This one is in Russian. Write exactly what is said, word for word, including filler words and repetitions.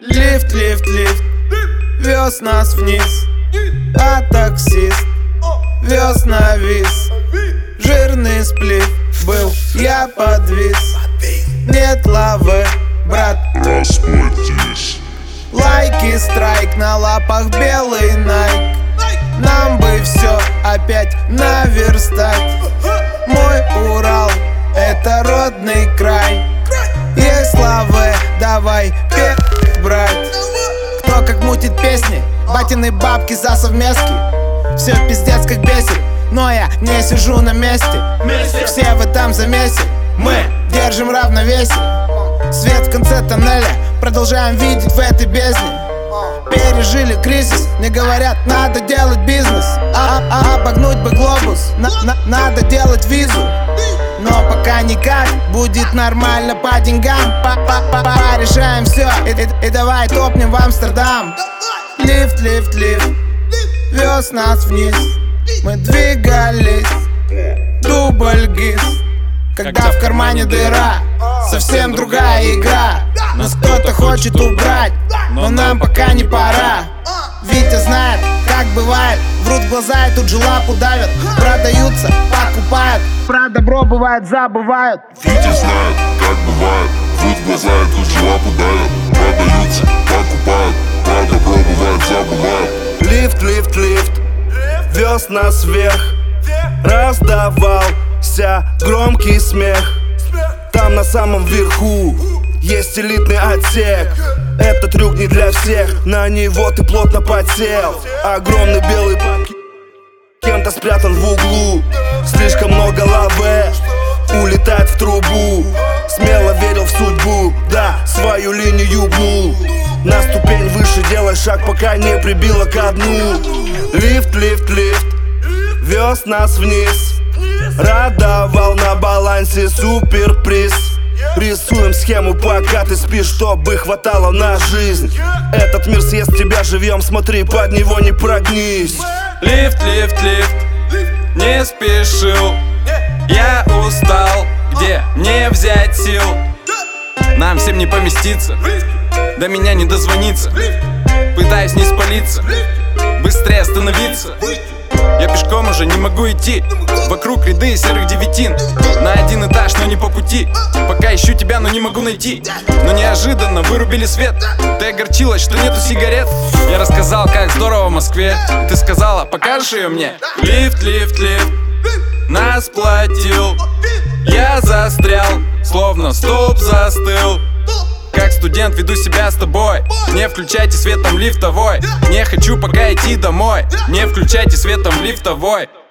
Лифт, лифт, лифт вез нас вниз, а таксист вез на виз. Жирный сплив был, я подвис. Нет лавы, брат, расплатись. лайки, страйк, на лапах белый найк. Нам бы все опять наверстать. Мой Урал — это родный край. Есть лавы, давай пе брать. Кто как мутит песни, батины бабки за совместки. Все пиздец как бесит, но я не сижу на месте. Все в этом замесе, мы держим равновесие. Свет в конце тоннеля, продолжаем видеть в этой бездне. Пережили кризис, мне говорят, надо делать бизнес, а, а обогнуть бы глобус, на, на, надо делать визу. Но пока никак, будет нормально по деньгам. Порешаем все, и, и, и давай топнем в Амстердам. Лифт, лифт, лифт вез нас вниз. Мы двигались, дубль ГИС. Когда в кармане дыра, совсем другая игра. Нас кто-то хочет убрать, но нам пока не пора. Витя знает, как бывает, врут в глаза и тут же лапу давят. Продаются, покупают, про добро бывает забывают. Витя знает, как бывает, врут в глаза и тут же лапу давят. Продаются, покупают, про добро бывает забывают. Лифт, лифт, лифт вез нас вверх, раздавался громкий смех. Там на самом верху есть элитный отсек. Это трюк не для всех, на него ты плотно подсел. Огромный белый пакет кем-то спрятан в углу. Слишком много лавы улетает в трубу. Смело верил в судьбу, да, свою линию гнул. На ступень выше делай шаг, пока не прибило ко дну. Лифт, лифт, лифт вез нас вниз, радовал на балансе суперприз. Рисуем схему, пока ты спишь, чтобы хватало на жизнь. Этот мир съест тебя живьем, смотри, под него не прогнись. Лифт, лифт, лифт не спешил. Я устал, где мне взять сил? Нам всем не поместиться, до меня не дозвониться. Пытаюсь не спалиться, быстрее остановиться. Я пешком уже не могу идти, вокруг ряды серых девятин. На один этаж, но не по пути. Пока ищу тебя, но не могу найти. Но неожиданно вырубили свет. Ты огорчилась, что нету сигарет. Я рассказал, как здорово в Москве, и ты сказала, покажешь ее мне? Лифт, лифт, лифт нас платил. Я застрял, словно столб застыл. Как студент веду себя с тобой. Не включайте светом лифтовой. Не хочу пока идти домой. Не включайте светом лифтовой.